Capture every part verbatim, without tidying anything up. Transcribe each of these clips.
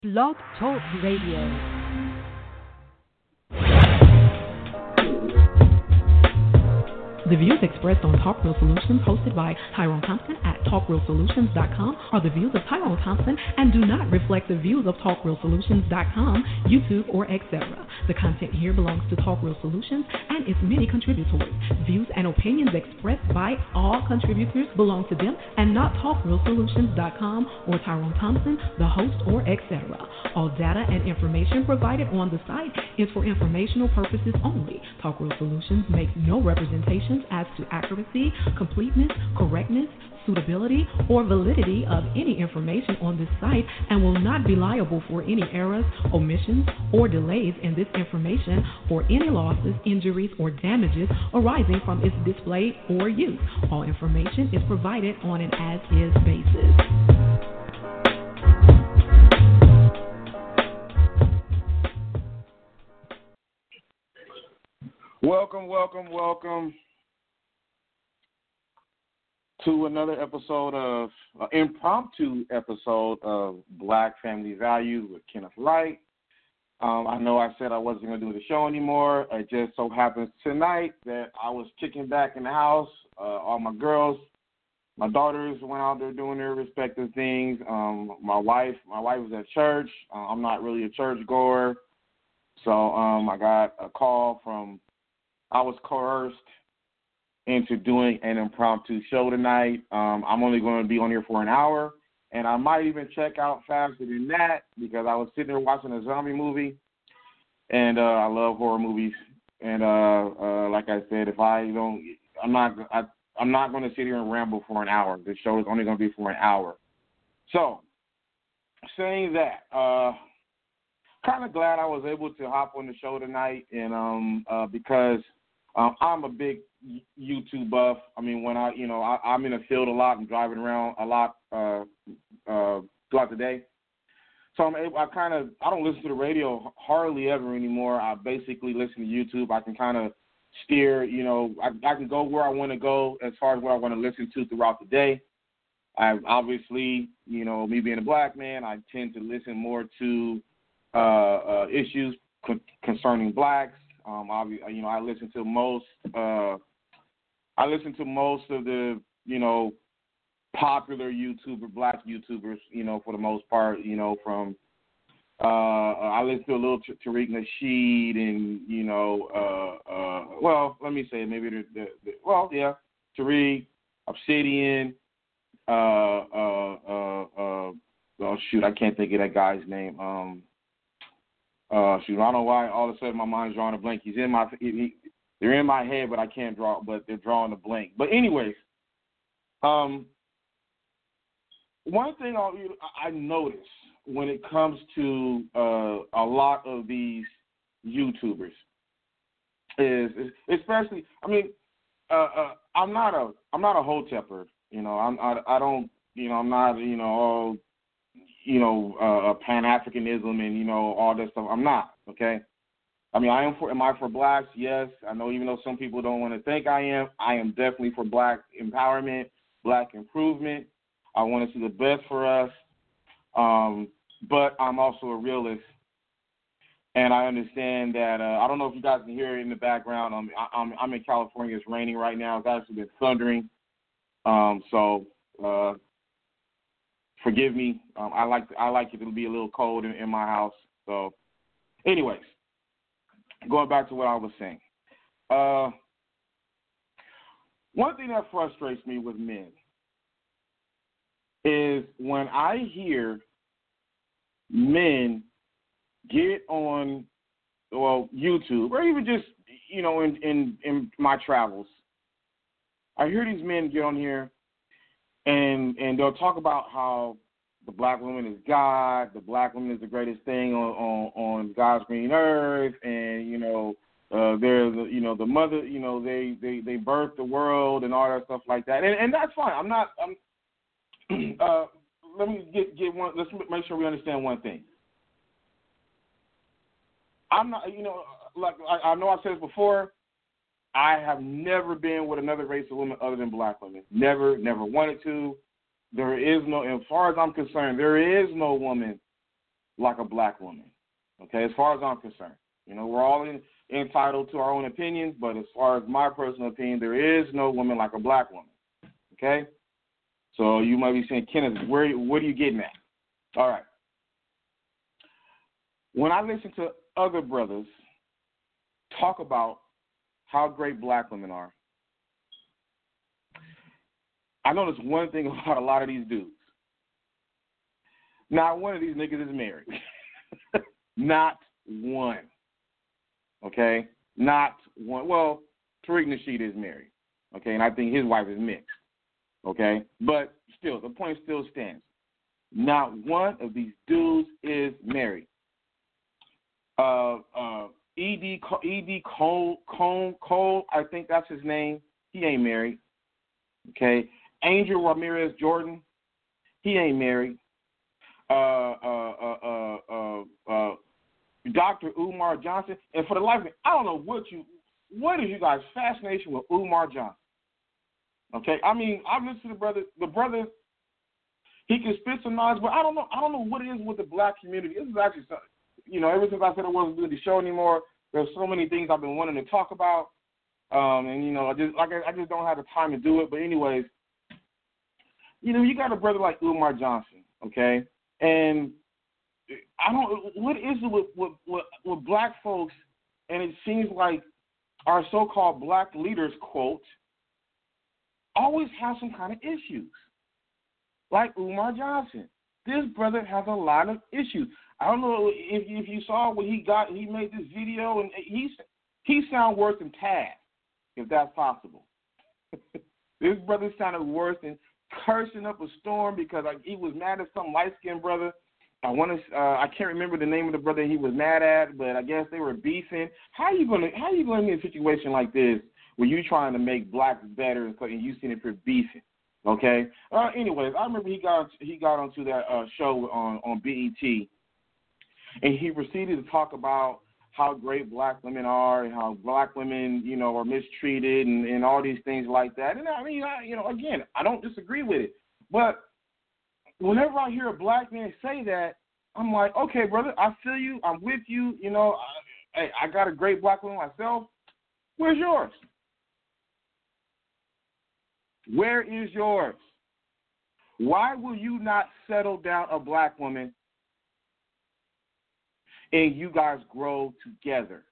Blog Talk Radio. The views expressed on Talk Real Solutions, hosted by Tyrone Thompson at talk real solutions dot com, are the views of Tyrone Thompson and do not reflect the views of talk real solutions dot com, YouTube, or et cetera. The content here belongs to Talk Real Solutions and its many contributors. Views and opinions expressed by all contributors belong to them and not talk real solutions dot com or Tyrone Thompson, the host, or et cetera. All data and information provided on the site is for informational purposes only. Talk Real Solutions makes no representations as to accuracy, completeness, correctness, suitability, or validity of any information on this site and will not be liable for any errors, omissions, or delays in this information or any losses, injuries, or damages arising from its display or use. All information is provided on an as-is basis. Welcome, welcome, welcome to another episode of, uh, impromptu episode of Black Family Values with Kenneth Wright. Um, I know I said I wasn't going to do the show anymore. It just so happens tonight that I was kicking back in the house. Uh, all my girls, my daughters went out there doing their respective things. Um, my wife, my wife was at church. Uh, I'm not really a church goer. So um, I got a call from, I was coerced into doing an impromptu show tonight. Um, I'm only going to be on here for an hour, and I might even check out faster than that because I was sitting there watching a zombie movie, and uh, I love horror movies. And uh, uh, like I said, if I don't, I'm not, I, I'm not going to sit here and ramble for an hour. The show is only going to be for an hour. So, saying that, uh, kind of glad I was able to hop on the show tonight, and um, uh, because um, I'm a big YouTube buff. I mean, when I, you know, I, I'm in the field a lot and driving around a lot uh, uh, throughout the day. So I'm able, I kind of, I don't listen to the radio hardly ever anymore. I basically listen to YouTube. I can kind of steer, you know, I, I can go where I want to go as far as what I want to listen to throughout the day. I obviously, you know, me being a black man, I tend to listen more to uh, uh, issues con- concerning blacks. Um, I, you know, I listen to most. Uh, I listen to most of the, you know, popular YouTuber, black YouTubers, you know, for the most part, you know, from, uh, I listen to a little T- Tariq Nasheed and, you know, uh, uh, well, let me say maybe the, the, the well, yeah, Tariq, Obsidian, uh, uh, uh, uh, oh, shoot, I can't think of that guy's name. Um, uh, shoot, I don't know why all of a sudden my mind's drawing a blank. He's in my, he, They're in my head, but I can't draw, but they're drawing a blank. But anyways, um, one thing I'll, I notice when it comes to uh, a lot of these YouTubers is, is especially, I mean, uh, uh, I'm not a, I'm not a hotepper, you know, I'm, I, I don't, you know, I'm not, you know, all, you know, uh, Pan-Africanism and, you know, all that stuff. I'm not, okay? I mean, I am for, am I for blacks? Yes. I know even though some people don't want to think I am, I am definitely for black empowerment, black improvement. I want to see the best for us. Um, but I'm also a realist. And I understand that, uh, I don't know if you guys can hear it in the background. Um, I, I'm, I'm in California. It's raining right now. It's actually been thundering. Um, so uh, forgive me. Um, I like to, I like it to be a little cold in, in my house. So anyways. Going back to what I was saying, uh, one thing that frustrates me with men is when I hear men get on, well, YouTube or even just, you know, in, in, in my travels, I hear these men get on here and, and they'll talk about how the black woman is God. The black woman is the greatest thing on, on, on God's green earth, and you know uh, they're the you know the mother. You know they, they, they birthed the world and all that stuff like that, and and that's fine. I'm not. I'm, uh, let me get get one. Let's make sure we understand one thing. I'm not. You know, like I, I know I said this before. I have never been with another race of women other than black women. Never, never wanted to. There is no, as far as I'm concerned, there is no woman like a black woman, okay, as far as I'm concerned. You know, we're all in, entitled to our own opinions, but as far as my personal opinion, there is no woman like a black woman, okay? So you might be saying, Kenneth, where, what are you getting at? All right. When I listen to other brothers talk about how great black women are, I notice one thing about a lot of these dudes. Not one of these niggas is married. Not one. Okay? Not one. Well, Tariq Nasheed is married. Okay? And I think his wife is mixed. Okay? But still, the point still stands. Not one of these dudes is married. Uh, uh, E D E D Cole, Cole, Cole, I think that's his name. He ain't married. Okay? Angel Ramirez Jordan, he ain't married. Uh, uh, uh, uh, uh, uh, Doctor Umar Johnson, and for the life of me, I don't know what you, what is you guys' fascination with Umar Johnson? Okay, I mean, I've listened to the brother. The brother, he can spit some knowledge, but I don't know. I don't know what it is with the black community. This is actually something. You know, ever since I said I wasn't doing the show anymore, there's so many things I've been wanting to talk about, um, and you know, I just like I just don't have the time to do it. But anyways, you know, you got a brother like Umar Johnson, okay, and I don't. What is it with with, with with black folks? And it seems like our so-called black leaders, quote, always have some kind of issues. Like Umar Johnson, this brother has a lot of issues. I don't know if if you saw when he got he made this video, and he he sound worse than Taz, if that's possible. This brother sounded worse than cursing up a storm because like he was mad at some light skinned brother. I want to. Uh, I can't remember the name of the brother he was mad at, but I guess they were beefing. How are you gonna How are you gonna be in a situation like this where you trying to make blacks better and you seeing it for beefing? Okay. Uh, anyways, I remember he got he got onto that uh, show on on B E T, and he proceeded to talk about how great black women are and how black women, you know, are mistreated and, and all these things like that. And I mean, I, you know, again, I don't disagree with it, but whenever I hear a black man say that, I'm like, okay, brother, I feel you. I'm with you. You know, I, I got a great black woman myself. Where's yours? Where is yours? Why will you not settle down a black woman and you guys grow together?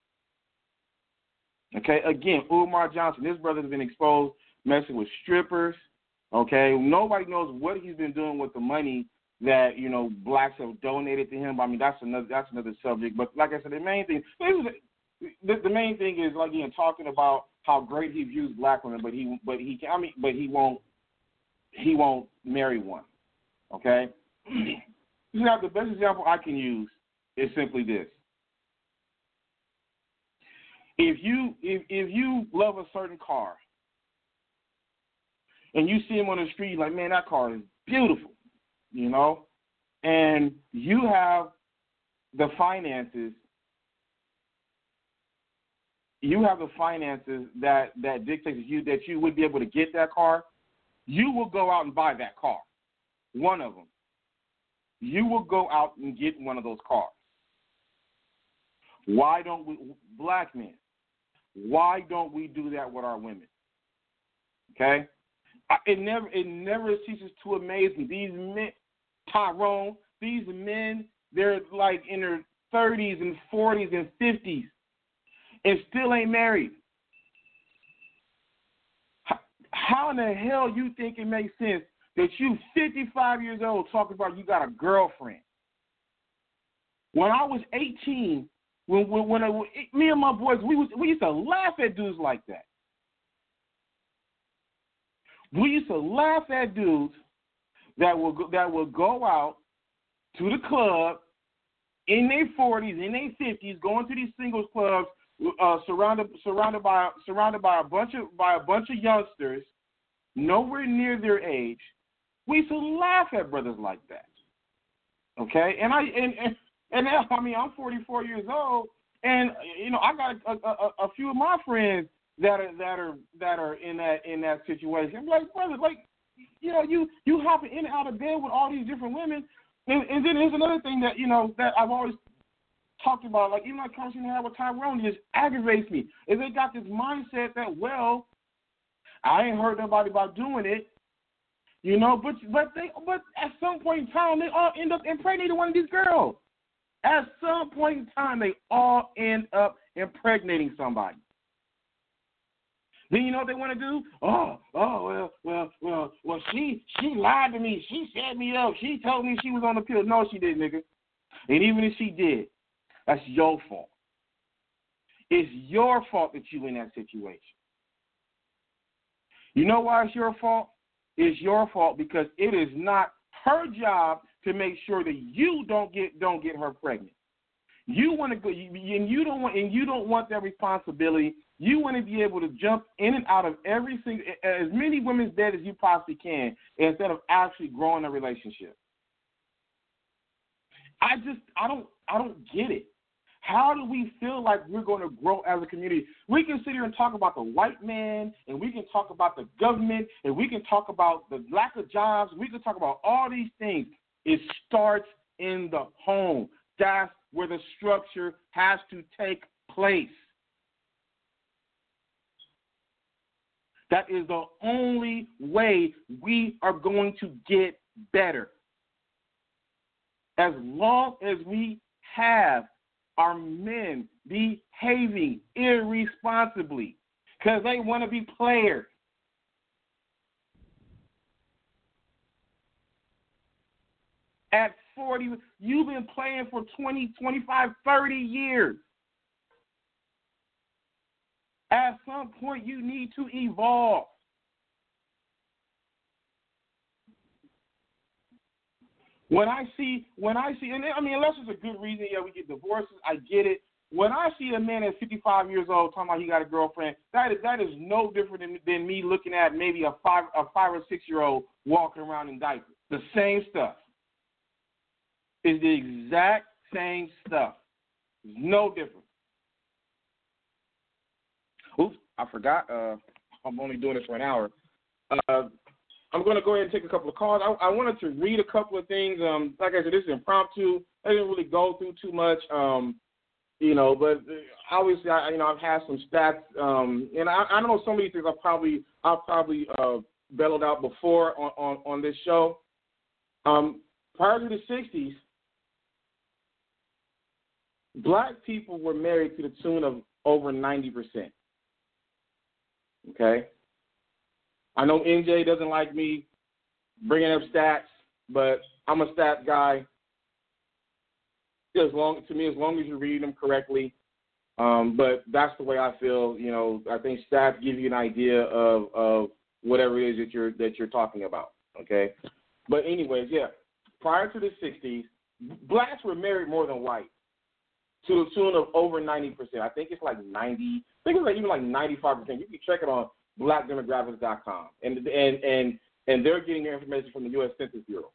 Okay, again, Umar Johnson, this brother's been exposed messing with strippers. Okay, nobody knows what he's been doing with the money that, you know, blacks have donated to him. I mean, that's another that's another subject. But like I said, the main thing the, the main thing is, again, talking about how great he views black women, but he but he I mean, but he won't he won't marry one. Okay, you know, the best example I can use is simply this: if you if if you love a certain car, and you see him on the street, like, man, that car is beautiful, you know, and you have the finances, you have the finances that, that dictates you that you would be able to get that car, you will go out and buy that car, one of them. You will go out and get one of those cars. Why don't we, black men, why don't we do that with our women? Okay? It never it never ceases to amaze me. These men, Tyrone, these men, they're like in their thirties and forties and fifties and still ain't married. How in the hell you think it makes sense that you fifty-five years old talking about you got a girlfriend? When I was eighteen, when when, when I, me and my boys, we was, we used to laugh at dudes like that. We used to laugh at dudes that will go, that will go out to the club in their forties, in their fifties, going to these singles clubs, uh, surrounded surrounded by surrounded by a bunch of by a bunch of youngsters, nowhere near their age. We used to laugh at brothers like that. Okay, and I and and, and now, I mean, I'm forty-four years old, and you know I got a, a, a few of my friends that are that are that are in that in that situation. I'm like, brother, like, you know, you you hopping in and out of bed with all these different women. And, and then there's another thing that, you know, that I've always talked about, like even like conversation I had with Tyrone, just aggravates me. Is they got this mindset that, well, I ain't heard nobody about doing it, you know, but but they but at some point in time they all end up impregnating one of these girls. At some point in time they all end up impregnating somebody. Then you know what they want to do? Oh, oh, well, well, well, well, she she lied to me. She set me up. She told me she was on the pill. No, she didn't, nigga. And even if she did, that's your fault. It's your fault that you in that situation. You know why it's your fault? It's your fault because it is not her job to make sure that you don't get don't get her pregnant. You want to go, and you don't want, and you don't want that responsibility. You want to be able to jump in and out of every single, as many women's bed as you possibly can, instead of actually growing a relationship. I just, I don't, I don't get it. How do we feel like we're going to grow as a community? We can sit here and talk about the white man, and we can talk about the government, and we can talk about the lack of jobs. We can talk about all these things. It starts in the home. That's where the structure has to take place. That is the only way we are going to get better. As long as we have our men behaving irresponsibly because they want to be players. At forty, you've been playing for twenty, twenty-five, thirty years. At some point, you need to evolve. When I see, when I see, and I mean, unless it's a good reason, yeah, we get divorces, I get it. When I see a man at fifty-five years old talking about he got a girlfriend, that is that is no different than, than me looking at maybe a five a five or six year old walking around in diapers. The same stuff. It's the exact same stuff. No different. Oops, I forgot. Uh, I'm only doing this for an hour. Uh, I'm going to go ahead and take a couple of calls. I, I wanted to read a couple of things. Um, like I said, this is impromptu. I didn't really go through too much, um, you know. But obviously, I, you know, I've had some stats, um, and I, I don't know some of these things I've probably I've probably uh, bellowed out before on, on, on this show. Um, prior to the sixties, black people were married to the tune of over ninety percent. Okay? I know N J doesn't like me bringing up stats, but I'm a stat guy. As long, to me, as long as you read them correctly. Um, but that's the way I feel. You know, I think stats give you an idea of, of whatever it is that you're that you're talking about. Okay? But anyways, yeah. Prior to the sixties, blacks were married more than whites, to the tune of over ninety percent. I think it's like ninety. I think it's like even like ninety-five percent. You can check it on black demographics dot com, and and and and they're getting their information from the U S Census Bureau.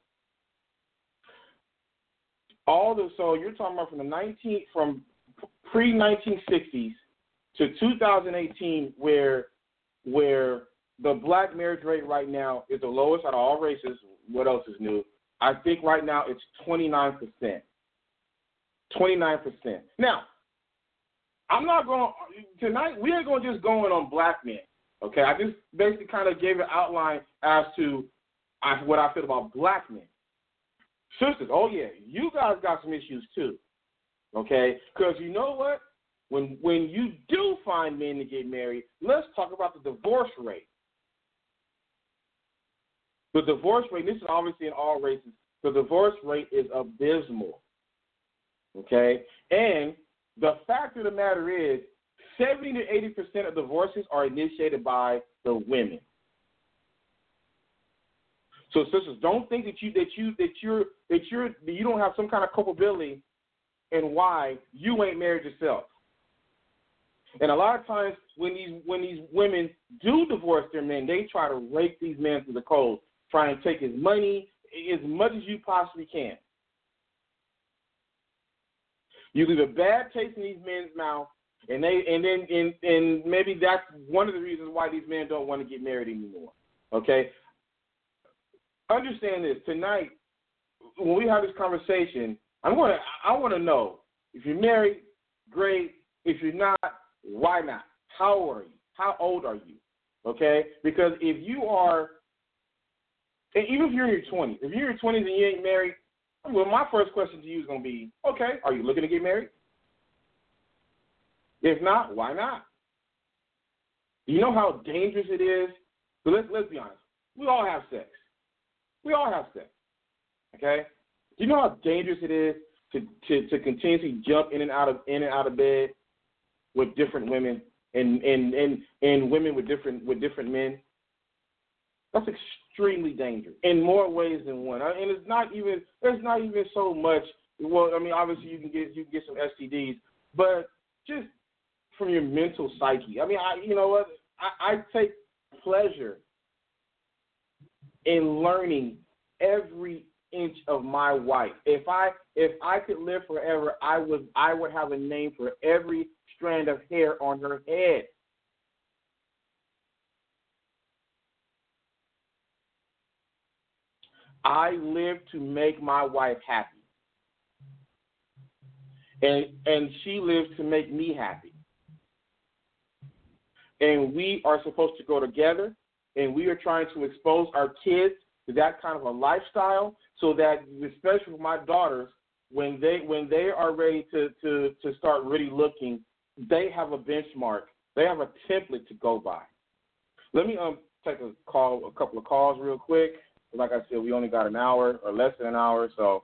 All the so you're talking about from the nineteen from pre nineteen sixties to two thousand eighteen, where where the black marriage rate right now is the lowest out of all races. What else is new? I think right now it's twenty-nine percent. twenty-nine percent. Now, I'm not going tonight. We ain't going to just go in on black men. Okay, I just basically kind of gave an outline as to what I feel about black men. Sisters, oh yeah, you guys got some issues too. Okay, because you know what? When when you do find men to get married, let's talk about the divorce rate. The divorce rate, this is obviously in all races, the divorce rate is abysmal. Okay, and the fact of the matter is, seventy to eighty percent of divorces are initiated by the women. So, sisters, don't think that you that you that you're that you're that you don't have some kind of culpability in why you ain't married yourself. And a lot of times, when these when these women do divorce their men, they try to rake these men to the coals, try and take his money as much as you possibly can. You leave a bad taste in these men's mouth. And they and then and, and maybe that's one of the reasons why these men don't want to get married anymore. Okay? Understand this. Tonight, when we have this conversation, I'm going to, I want to know if you're married, great. If you're not, why not? How old are you? How old are you? Okay? Because if you are, and even if you're in your twenties, if you're in your twenties and you ain't married, well, my first question to you is going to be, okay, are you looking to get married? If not, why not? You know how dangerous it is? So let's, let's be honest. We all have sex. We all have sex. Okay? Do you know how dangerous it is to, to, to continuously jump in and out of in and out of bed with different women and, and, and, and women with different with different men? That's extremely dangerous in more ways than one. And it's not even there's not even so much. Well, I mean, obviously you can get you can get some S T Ds, but just from your mental psyche. I mean, I you know what I, I take pleasure in learning every inch of my wife. If I if I could live forever, I would I would have a name for every strand of hair on her head. I live to make my wife happy. And and she lives to make me happy. And we are supposed to go together, and we are trying to expose our kids to that kind of a lifestyle so that, especially with my daughters, when they when they are ready to, to, to start really looking, they have a benchmark. They have a template to go by. Let me um take a call, a couple of calls real quick. Like I said, we only got an hour or less than an hour, so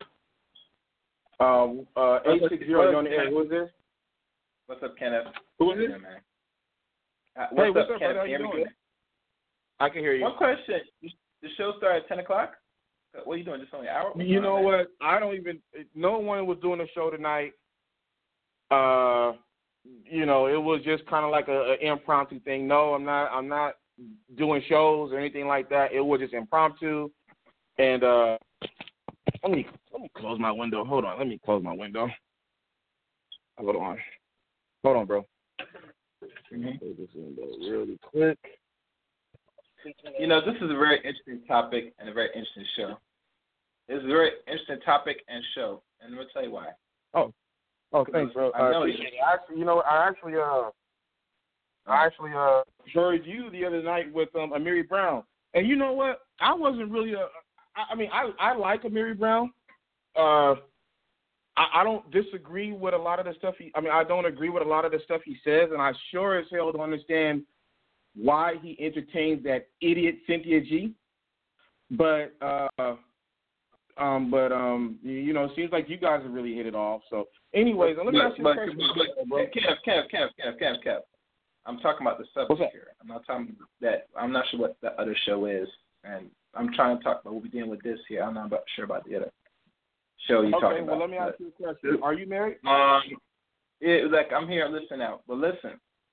uh, uh, eight six zero, you're on the air. Who is this? What's up, Kenneth? Who is this? Man. Uh, what's hey, what's up, up, Kenneth? How you doing? I can hear you. One question. The show started at ten o'clock? What are you doing, just only an hour? What's You know on, what? I don't even – no one was doing a show tonight. Uh, you know, it was just kind of like an impromptu thing. No, I'm not I'm not doing shows or anything like that. It was just impromptu. And uh, let me let me close my window. Hold on. Let me close my window. Hold on. Hold on, bro. Mm-hmm. Close this window really quick. You know, this is a very interesting topic and a very interesting show. It's a very interesting topic and show, and I'm going to tell you why. Oh, oh, thanks, bro. I know uh, you. Actually, you know, I actually, uh, I actually uh, heard you the other night with um, Amiri Brown, and you know what? I wasn't really a. I, I mean, I I like Amiri Brown. Uh, I, I don't disagree with a lot of the stuff he. I mean, I don't agree with a lot of the stuff he says, and I sure as hell don't understand why he entertains that idiot Cynthia G. But uh, um, but um, you, you know, it seems like you guys have really hit it off. So, anyways, let me but, ask you but, a question, but, bro. Kev, Kev, Kev, Kev, Kev, Kev. I'm talking about the subject here. I'm not talking that. I'm not sure what the other show is, and I'm trying to talk about what we're dealing with this here. I'm not about, sure about the other show you're okay, talking well, about. let me ask you a question. Are you married? Um, it, like I'm here, listen out. But listen,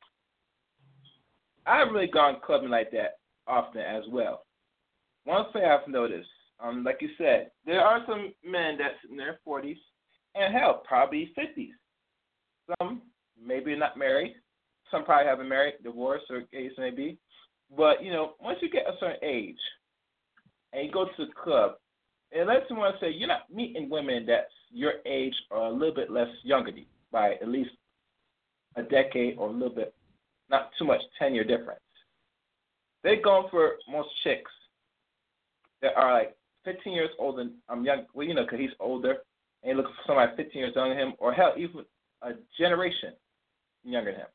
I haven't really gone clubbing like that often as well. One thing I've noticed, um, like you said, there are some men that's in their forties and hell, probably fifties. Some maybe not married. Some probably haven't married, divorced, or case may be. But, you know, once you get a certain age and you go to the club, it lets someone say you're not meeting women that's your age or a little bit less younger than you by at least a decade or a little bit, not too much ten-year difference. They're going for most chicks that are like fifteen years older than I'm young. Well, you know, because he's older, and you look for somebody fifteen years younger than him, or hell, even a generation younger than him.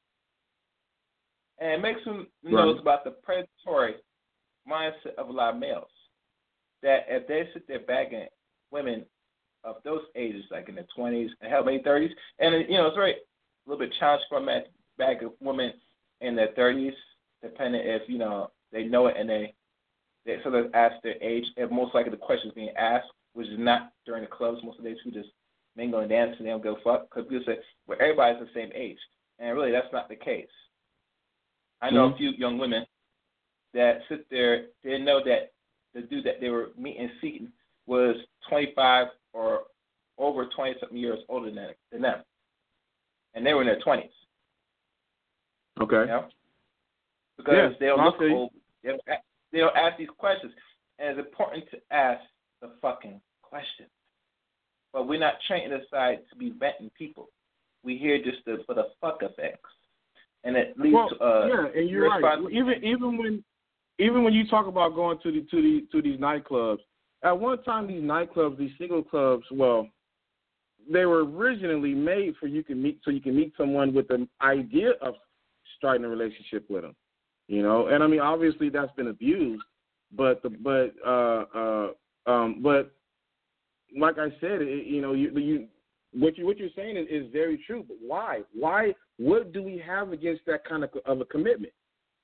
And it makes them know about the predatory mindset of a lot of males. That if they sit there bagging women of those ages, like in their twenties and hell, maybe thirties, and you know, it's very a little bit challenging for a man to bag a woman in their thirties, depending if you know they know it and they they sort of ask their age. If most likely the question is being asked, which is not during the clubs. Most of the days we just mingle and dance and they don't go fuck because people say well everybody's the same age, and really that's not the case. I know mm-hmm. a few young women that sit there, they know that the dude that they were meeting seeking was twenty-five or over twenty-something years older than, than them. And they were in their twenties. Okay. You know? Because yeah, they don't look old. They don't, they don't ask these questions. And it's important to ask the fucking questions. But we're not trained aside to be vetting people. We hear just the, for the fuck effects. And it leads well, to uh yeah, and you're right. Even even when even when you talk about going to the to the to these nightclubs, at one time these nightclubs, these single clubs, well, they were originally made for you can meet so you can meet someone with the idea of starting a relationship with them. You know, and I mean obviously that's been abused, but the but uh uh um but like I said, it, you know, you you what you what you're saying is, is very true. But why? Why? What do we have against that kind of of a commitment?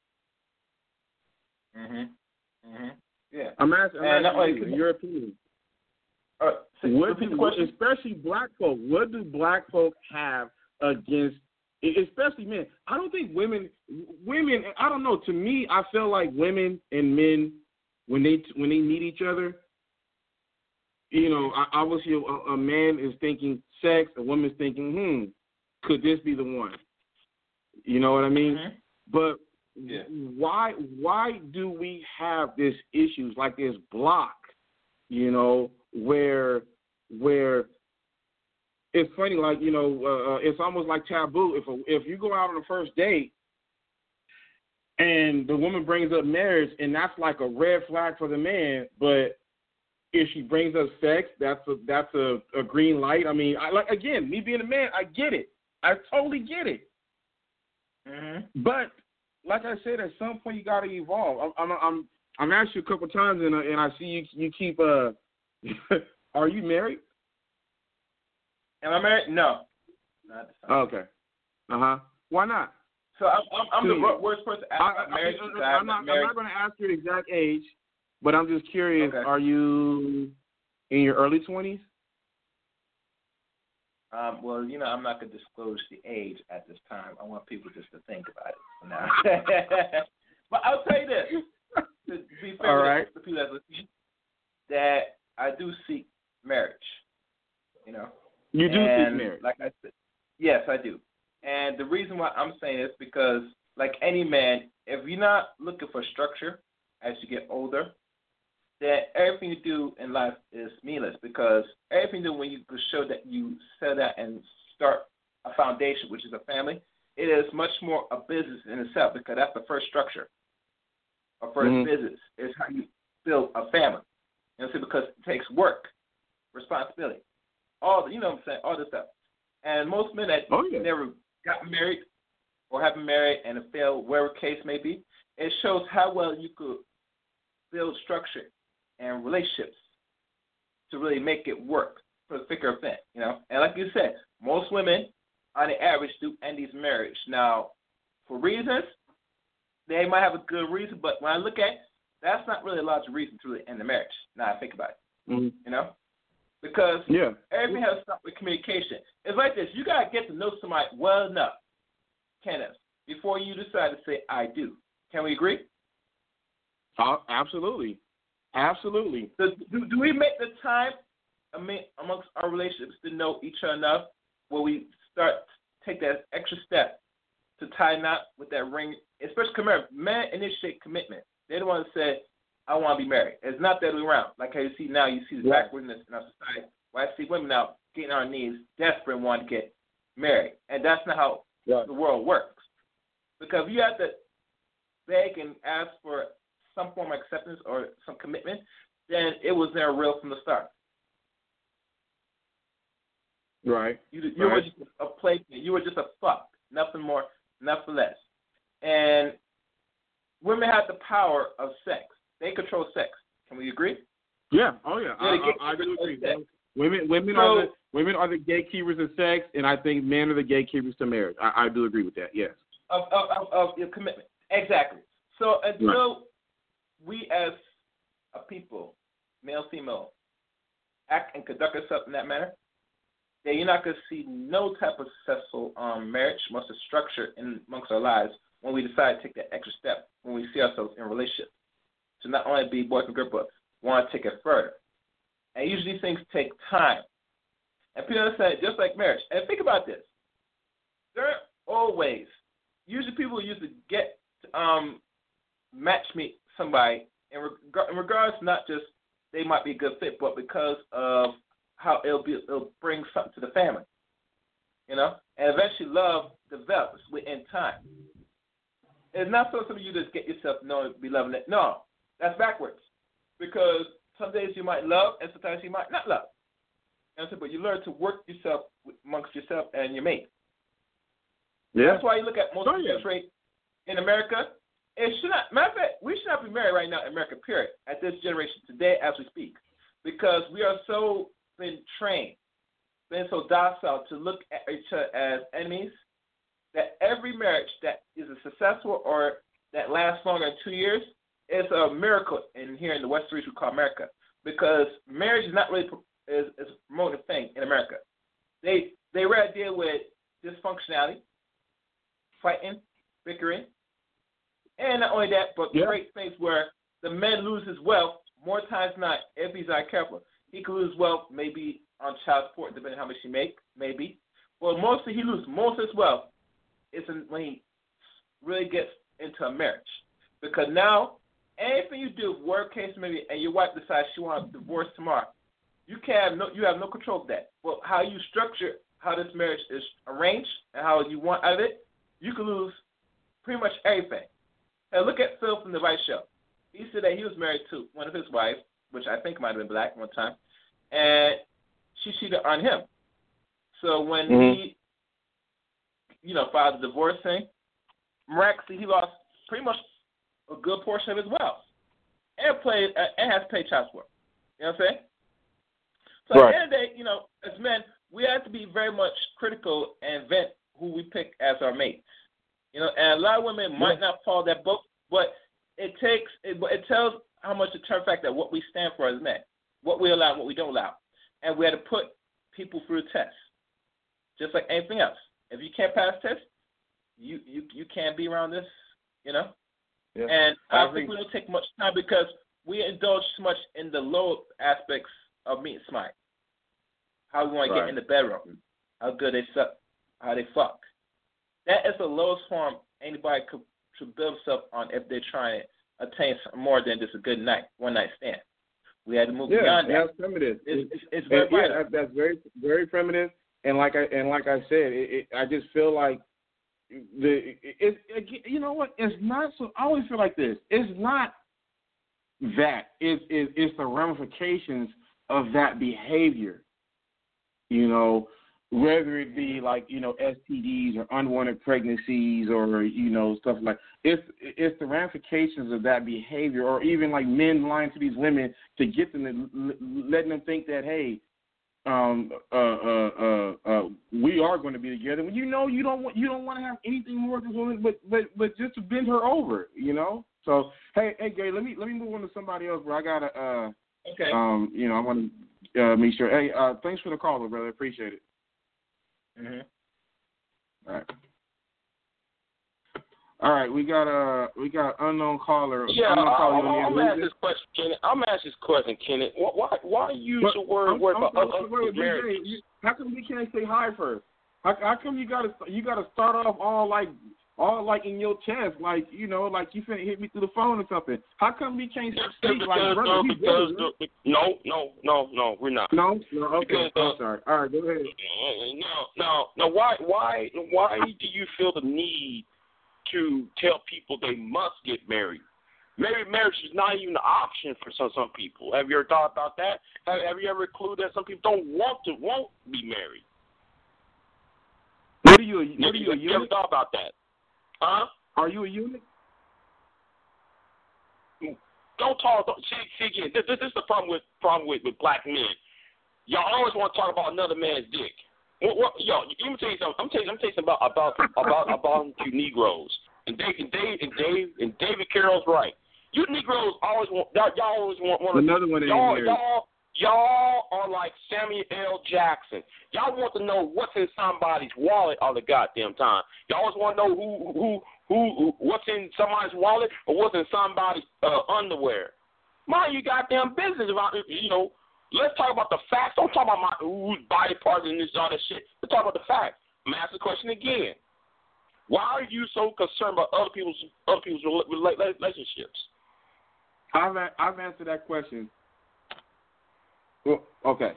Mhm. Mhm. Yeah. I'm asking, I'm asking you, in your opinion. Uh, so what do, especially black folk, what do black folk have against, especially men? I don't think women, women. I don't know. To me, I feel like women and men, when they when they meet each other, you know, obviously a, a man is thinking sex, a woman's thinking, hmm, could this be the one? You know what I mean? Mm-hmm. But yeah. why why do we have this issues like this block? You know, where where it's funny, like you know, uh, it's almost like taboo. If a, if you go out on a first date and the woman brings up marriage, and that's like a red flag for the man, but if she brings up sex, that's a that's a, a green light. I mean, I, like again, me being a man, I get it. I totally get it. Mm-hmm. But like I said, at some point you got to evolve. I'm I'm I'm, I'm asked you a couple times, and uh, and I see you you keep. Uh, are you married? Am I married? No. Not oh, okay. Uh huh. Why not? So I'm I'm, I'm the worst person. I, I, I, married I, I'm not. I'm not going to ask you the exact age. But I'm just curious, okay. Are you in your early twenties? Um, well, you know, I'm not going to disclose the age at this time. I want people just to think about it for now. But I'll tell you this, to be fair All right. to people that listen, that I do seek marriage, you know. You do and seek marriage? Like I said, yes, I do. And the reason why I'm saying this because, like any man, if you're not looking for structure as you get older, that everything you do in life is meaningless because everything you do when you show that you set out and start a foundation, which is a family, it is much more a business in itself because that's the first structure. A first mm-hmm. business is how you build a family. You know, see, because it takes work, responsibility, all the, you know what I'm saying, all this stuff. And most men that oh, yeah. never got married or have been married and have failed, whatever case may be, it shows how well you could build structure and relationships to really make it work for the thicker event, you know. And like you said, most women, on the average, do end these marriage. Now, for reasons, they might have a good reason, but when I look at it, that's not really a logical reason to really end the marriage. Now I think about it, mm-hmm. you know, because yeah. everything has to start with communication. It's like this: you gotta get to know somebody well enough, Kenneth, before you decide to say "I do." Can we agree? Uh, absolutely. Absolutely. Do, do, do we make the time I mean, amongst our relationships to know each other enough where we start to take that extra step to tie a knot with that ring? Especially commitment. Men initiate commitment. They don't want to say, I want to be married. It's not the other way around. Like how you see now, you see the yeah. backwardness in our society. Where I see women now getting on our knees, desperate, wanting to get married. And that's not how yeah. the world works. Because you have to beg and ask for some form of acceptance or some commitment, then it was there real from the start. Right. You, you right. were just a plaything. You were just a fuck. Nothing more, nothing less. And women have the power of sex. They control sex. Can we agree? Yeah. Oh yeah. I, I, I do agree. Women, women so, are the women are the gatekeepers of sex, and I think men are the gatekeepers to marriage. I, I do agree with that. Yes. Of of, of, of your commitment. Exactly. So until right. we as a people, male, female, act and conduct ourselves in that manner, then you're not going to see no type of successful um, marriage, much of structure in amongst our lives when we decide to take that extra step, when we see ourselves in a relationship. To not only be boyfriend girl, but want to take it further. And usually these things take time. And people say, just like marriage. And think about this. There are always, usually people used to get um, match meet somebody in, reg- in regards to not just they might be a good fit, but because of how it'll be, it'll bring something to the family, you know. And eventually, love develops within time. It's not so simple you just get yourself knowing, be loving it. No, that's backwards. Because some days you might love, and sometimes you might not love. You know, but you learn to work yourself amongst yourself and your mate. Yeah. That's why you look at most oh, of the yeah. rate in America. It should not. Matter of fact, we should not be married right now in America. Period. At this generation today, as we speak, because we are so been trained, been so docile to look at each other as enemies, that every marriage that is a successful or that lasts longer than two years is a miracle in here in the Western region we call America. Because marriage is not really is, is a promoted thing in America. They they rather deal with dysfunctionality, fighting, bickering, and not only that, but yeah. great things where the man loses wealth more times than not if he's not careful. He could lose wealth maybe on child support, depending on how much he make, maybe. Well, mostly he loses most of his wealth is when he really gets into a marriage. Because now, anything you do, worst case maybe, and your wife decides she wants to divorce tomorrow, you can have no you have no control of that. But how you structure how this marriage is arranged and how you want out of it, you can lose pretty much everything. And look at Phil from the Vice Show. He said that he was married to one of his wives, which I think might have been black one time, and she cheated on him. So when mm-hmm. he, you know, filed a divorce thing, miraculously he lost pretty much a good portion of his wealth, and played uh, and has to pay child support. You know what I'm saying? So right. at the end of the day, you know, as men, we have to be very much critical and vet who we pick as our mates. You know, and a lot of women might not follow that book, but it takes it, it tells how much the term fact that what we stand for as men, what we allow and what we don't allow. And we had to put people through the test. Just like anything else. If you can't pass the test, you, you, you can't be around this, you know? Yeah. And I, I think we don't take much time because we indulge too much in the low aspects of meeting smart. How we want right. to get in the bedroom, how good they suck, how they fuck. That is the lowest form anybody could, could build themselves on if they're trying to attain something more than just a good night, one night stand. We had to move yeah, beyond that. That's primitive. It's, it's, it's very and, yeah, that's very very primitive. And like I and like I said, it, it, I just feel like the it, it, you know what? It's not so. I always feel like this. It's not that. It's it, it's the ramifications of that behavior. You know, whether it be like, you know, S T Ds or unwanted pregnancies or, you know, stuff like it's it's the ramifications of that behavior, or even like men lying to these women to get them to letting them think that, hey, um, uh, uh, uh, uh, we are going to be together. When you know you don't want you don't want to have anything more with this woman, but but but just to bend her over, you know. So hey hey Gay, let me let me move on to somebody else, bro. I gotta uh okay. um you know I want to uh, make sure. Hey, uh, thanks for the call, brother. Appreciate it. Mm-hmm. All right. All right, we got a we got unknown caller. Yeah, unknown caller. I'm, I'm gonna ask this question, Kenneth. I'm gonna ask this question, Kenneth. Why why use but, the word I'm, word I'm, about I'm, wait, wait, wait, how come we can't say hi first? How, how come you gotta you gotta start off all like all like in your chest, like you know, like you finna hit me through the phone or something? How come we can't speak like brother? No, We because brother, the, no, no, no, no, we're not. No, no, okay. Because, uh, I'm sorry. All right, go ahead. No, no, no. Why, why, why do you feel the need to tell people they must get married? Maybe marriage is not even an option for some some people. Have you ever thought about that? Have, have you ever included that some people don't want to won't be married? What are you? What are you? you, A you ever eunuch? thought about that? Huh? Are you a eunuch? Don't talk. Don't, see, see again. This, this is the problem with problem with, with black men. Y'all always want to talk about another man's dick. What, what, yo, let me tell you something. I'm telling you, I'm telling you something about about about about you Negroes. And Dave and Dave and Dave and David Carroll's right. You Negroes always want y'all, y'all always want one of another one. Y'all in y'all y'all are like Samuel L. Jackson. Y'all want to know what's in somebody's wallet all the goddamn time. Y'all always want to know who who who what's in somebody's wallet or what's in somebody's uh, underwear. Mind you goddamn business about you know. Let's talk about the facts. Don't talk about my whose body parts and this all that shit. Let's talk about the facts. I'm gonna ask the question again. Why are you so concerned about other people's other people's relationships? I've I've answered that question Well, okay.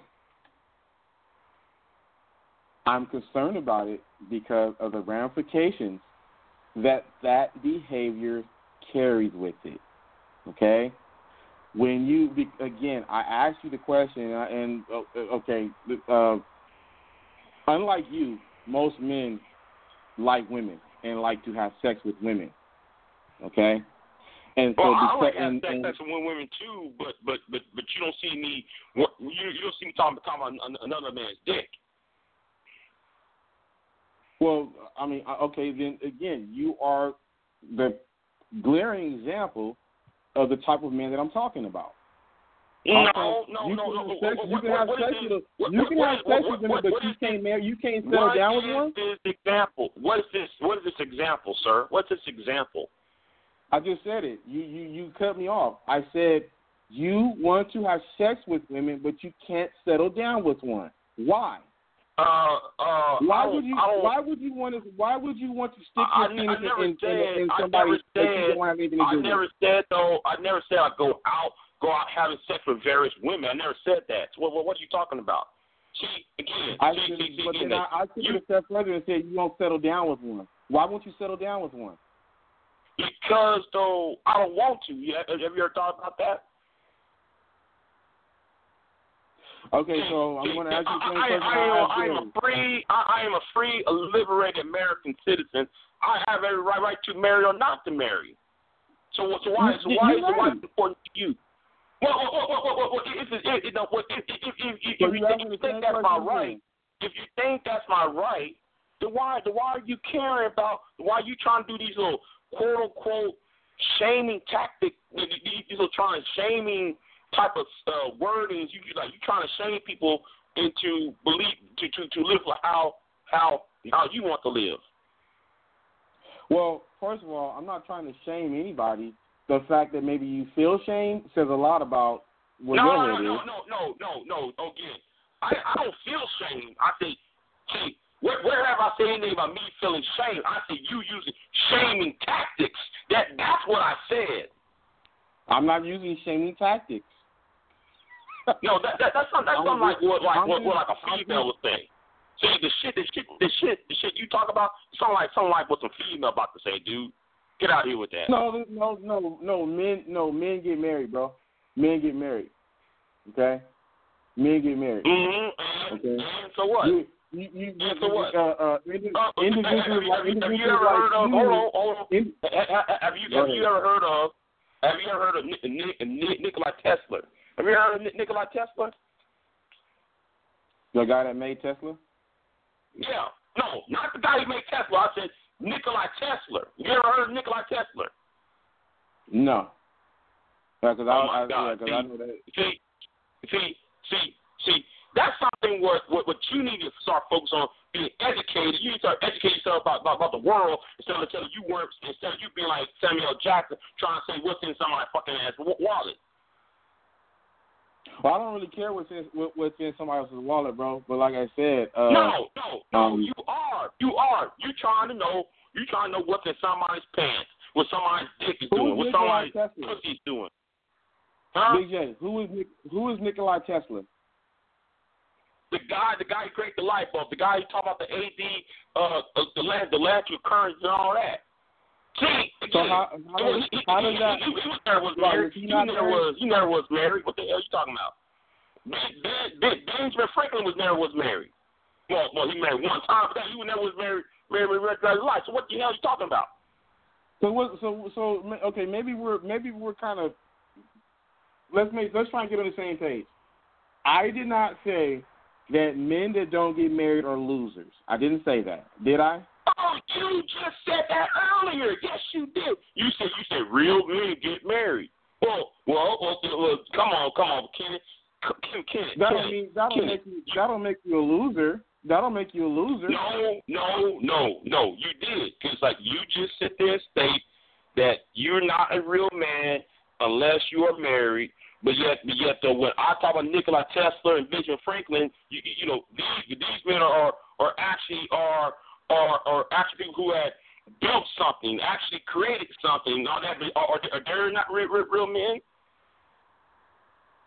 I'm concerned about it because of the ramifications that that behavior carries with it. Okay? When you, again, I asked you the question, and, okay, uh, unlike you, most men like women and like to have sex with women. Okay? And so well, I because, like have and, sex and, with women too, but but but but you don't see me. You you don't see me talking, talking about another man's dick. Well, I mean, okay, then again, you are the glaring example of the type of man that I'm talking about. No, also, no, you no, can no. have What, sex, what, you can what, have what sex is with what, a, you can what, have what, sex what, with them, what, but what you is can't this, marry. You can't settle down with one. What is this example? What is this? What is this example, sir? What's this example? I just said it. You you you cut me off. I said you want to have sex with women, but you can't settle down with one. Why? Uh, uh, why would you? Why would you want to? Why would you want to stick your I, penis I in, said, in, in somebody said, that you don't have anything to I do never with? said though. I never said I'd go out, go out having sex with various women. I never said that. So what, what are you talking about? See, again, I see, should, see, see, but again, then I, I took it a step further and said you won't settle down with one. Why won't you settle down with one? Because though I don't want to. Yeah, have you ever thought about that? Okay, so I'm going to ask you the same I, question I, I, I, asked I am a free. I, I am a free, liberated American citizen. I have every right, right to marry or not to marry. So, so why? So why is it why is it important to you? Well, well, well, well, well, well if, if, if, if, if, if, if, if, so you, you if you think that's my right, if you think that's my right, then why? Then why are you caring about? Why are you trying to do these little quote unquote shaming tactics? These little trying shaming type of uh, wordings. You like you trying to shame people into believe to, to, to live for how how how you want to live. Well, first of all, I'm not trying to shame anybody. The fact that maybe you feel shame says a lot about where no, your no, head no, is. no, no, no, no, no. Again, I I don't feel shame. I say, see, where, where have I said anything about me feeling shame? I say you using shaming tactics. That that's what I said. I'm not using shaming tactics. No, that, that that's not that's not like what like what, just, what like a female would say. See the shit, the shit, the shit, the shit you talk about. Sound like something like what some female about to say, dude. Get out of here with that. No, no, no, no. Men, no men get married, bro. Men get married. Okay, men get married. Mm-hmm. Okay. And so what? You, you, you, and so what? Uh, uh, individuals uh, individuals like have, have you individuals ever like heard of? you. Hold on, hold on. In, have you have you ever heard of? Have you ever heard of Nik- Nik- Nik- Nikola Tesla? Have you heard of Nik- Nikola Tesla? The guy that made Tesla? Yeah. No, not the guy who made Tesla. I said Nikola Tesla. You ever heard of Nikola Tesla? No. Yeah, cause oh I, my God. I, yeah, cause see, I know that. See, see, see, see. That's something what, what what you need to start focusing on, being educated. You need to start educating yourself about, about, about the world instead of telling you weren't, instead of you being like Samuel Jackson trying to say what's in somebody's fucking ass wallet. Well, I don't really care what's in, what, what's in somebody else's wallet, bro. But like I said, uh, no, no, no, um, you are, you are. You trying to know, you trying to know what's in somebody's pants, what somebody's dick is doing, what somebody's pussy's doing. Huh? Big J, who is who is Nikola Tesla? The guy, the guy who created the light bulb, the guy who talked about the A D, uh, the land, the electrical currents and all that. See, So again, how, how, does, how does that? You, you, you never was Right, married. he You not never married? was. You never was married. What the hell are you talking about? Ben, ben, Benjamin Franklin was never was married. Well, well, he married one time, but he never was married. Married with his life. So what the hell are you talking about? So what? So so okay, maybe we're maybe we're kind of let's make let's try and get on the same page. I did not say that men that don't get married are losers. I didn't say that. Did I? Oh, you just said that earlier. Yes, you did. You said you said real men get married. Well, well, well, well come on, come on, Kenneth. Kenneth, That Kenneth, don't mean that don't Kenneth. make you that don't make you a loser. That don't make you a loser. No, no, no, no. You did. It's like you just sit there and state that you're not a real man unless you are married. But yet, but yet, though, when I talk about Nikola Tesla and Benjamin Franklin, you, you know, these these men are are actually are are are actually people who had built something, actually created something. All that, are, are they not real, real, real men?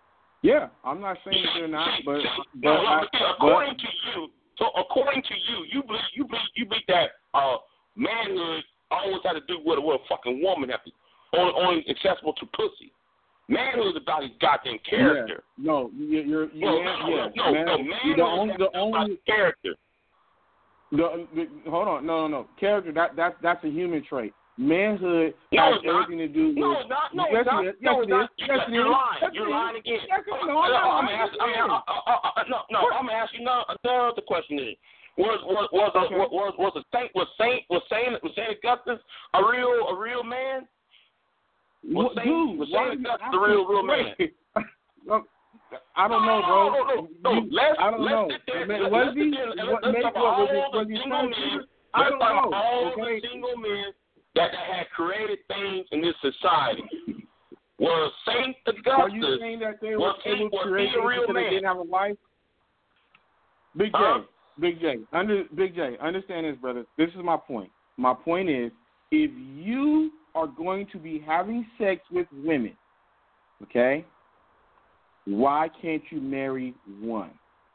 Yeah, I'm not saying You, they're not, see, but see, but, no, I, look, according but to you, so according to you, you believe you believe you believe that uh, manhood always had to do what what a fucking woman have to, only only accessible to pussy. Manhood is about his goddamn character. Yeah. No, you're, you're No, man, no, yeah, no, man, no, the manhood only is the about only his character. the, the hold on, no, no, no, character that that that's a human trait. Manhood No, has it's not. everything to do with. No, it's not. No, yes, it's not. it is. No, Yes, it's not. it is. Yes, it You're is. lying. Yes, You're it is. lying again. Yes, it is. No, Uh, no, I'm I'm gonna ask. just I mean, saying. uh, uh, uh, uh, no, no. I'm gonna ask you another, another question. Then was was was a, Okay. was was a Saint was Saint was Saint was Saint Augustus a real a real man? Was What, Saint dude, was why Saint you Augustus asking- a real real man? wait. Look, I don't know, bro. No, no, no, no. You- Let's, I don't let's know. sit there. Man, Let's, was let's he? sit there and What, let's maybe, talk what, about was all he, was the he single men. transgender? I Let's don't talk know. about all Okay. the single men that, that had created things in this society. Was Saint Are you Augustus saying that they were was he, able to was create he a things real because they man? didn't have a wife? Big J, Huh? Big J, under Big J, understand this, brother. This is my point. My point is, if you are going to be having sex with women, okay, why can't you marry one?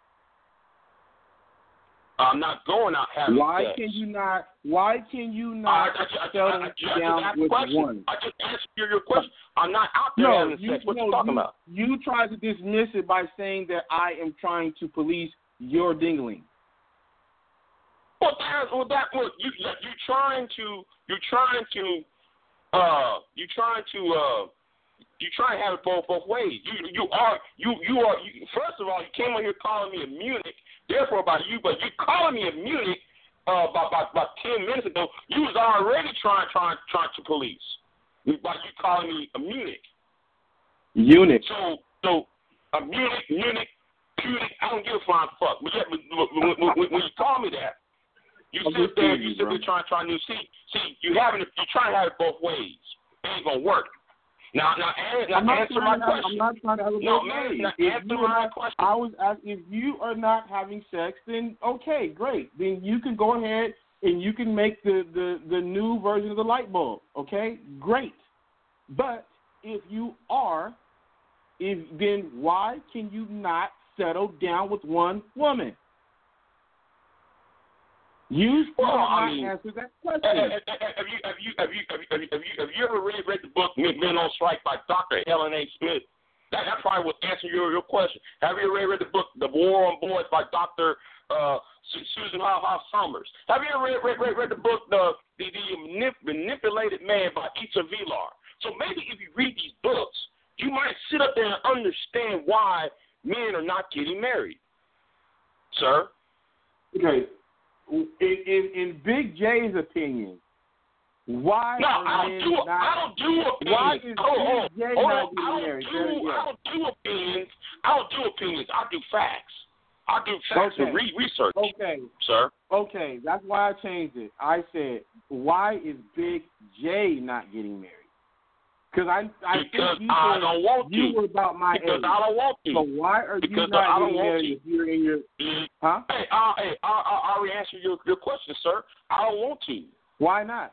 I'm not going out having Why sex. can you not? Why can you I, not I, I, settle I, I, just down asked a with question. one? I just answered your question. I'm not out there No, having you, sex. What no, you talking you, about? you tried to dismiss it by saying that I am trying to police your dingling. Well, that, well, that was you. You trying to. You're trying to. Uh, you trying to. Uh, you trying to have it both both ways. You you are you you are. You, first of all, you came on here calling me a Munich. Therefore, about you, but you calling me a Munich. Uh, about, about about ten minutes ago, you was already trying trying trying to police. By you calling me a Munich. Unit. So so a Munich Munich Munich. I don't give a flying fuck. But yeah, when, when, when, when you call me that. You I'm sit just there, kidding you you, sit bro. there trying, trying to see, see, you having, it, you trying to have it both ways. It ain't gonna work. Now, now, now I'm not answer my trying to have- question. I'm not trying to have a No, both man, ways. now If answer you are my not- question. I was asking if you are not having sex, then okay, great. Then you can go ahead and you can make the, the, the new version of the light bulb. Okay, great. But if you are, if then why can you not settle down with one woman? You still Well, have I not mean, answered that Have question. you, have you, have you, have you, have you, have you, have you ever read, read the book Men on Strike by Doctor Helen A. Smith? That, that probably would answer your, your question. Have you ever read the book The War on Boys by Doctor Uh, Susan Ha Ha Summers? Have you ever read, read, read, read the book The the, the Manip- Manipulated Man by Issa Vilar? So maybe if you read these books, you might sit up there and understand why men are not getting married, sir. Okay. In, in, in Big J's opinion, why No, are I don't men do. not? I don't do opinions. Why is hold on, Big J hold not on. getting I don't married? do. There you I go. don't do opinions. I don't do opinions. I do facts. I do facts Okay. and read research, Okay, sir. okay, that's why I changed it. I said, why is Big J not getting married? Because I, I Because think you I said don't want you to. were about my Because age. I don't want to. So why are Because you not I don't getting want married to. if you're in your, Mm. huh? Hey, uh, hey, I, I, I already answered your, your question, sir. I don't want to. Why not?